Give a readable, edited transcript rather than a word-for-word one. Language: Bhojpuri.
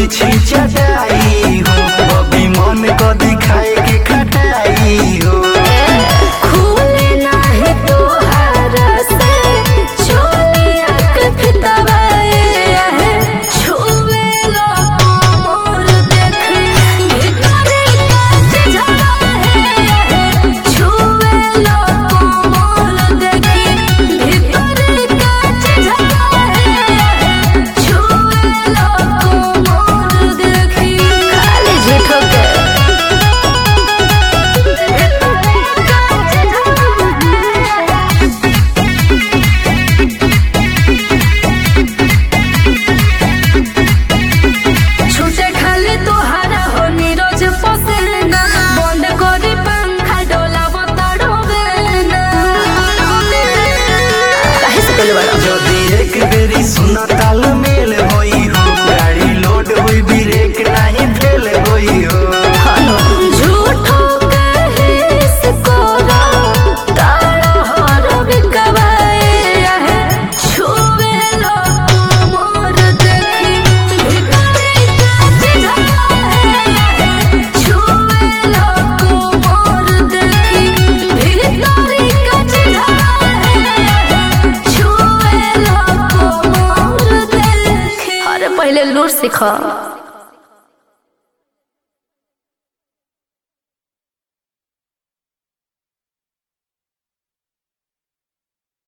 बिछी चटाई हो, अभी मन को दिखाए के खटाई हो। खुले नाही तोहरा से चोलिया के फितवाए है, छुए लो मोर देख भीतर का झलवाए है, छुए लो मोर देख भीतर का झलवाए है, छुए लो मोर देख खाली झूठो के छूटे खाली तोहारा हो नीरज पसेना, बंद करी पंखा डोला बताड़ोगे ना। काहे से बोले बड़ा जदी एक बेरी सुना ताल मेल होई हो, गाड़ी लोड हुई ब्रेक नहीं फेल होई हो। झूठो कहे से कोरा तारा हर बिकवाए है, छुए लो मोर देखी भीतर का झलवाए है, छुए लो मोर देखी भीतर का झलवाए है, छुए लो मोर देखी। अरे पहले लूट सीखा।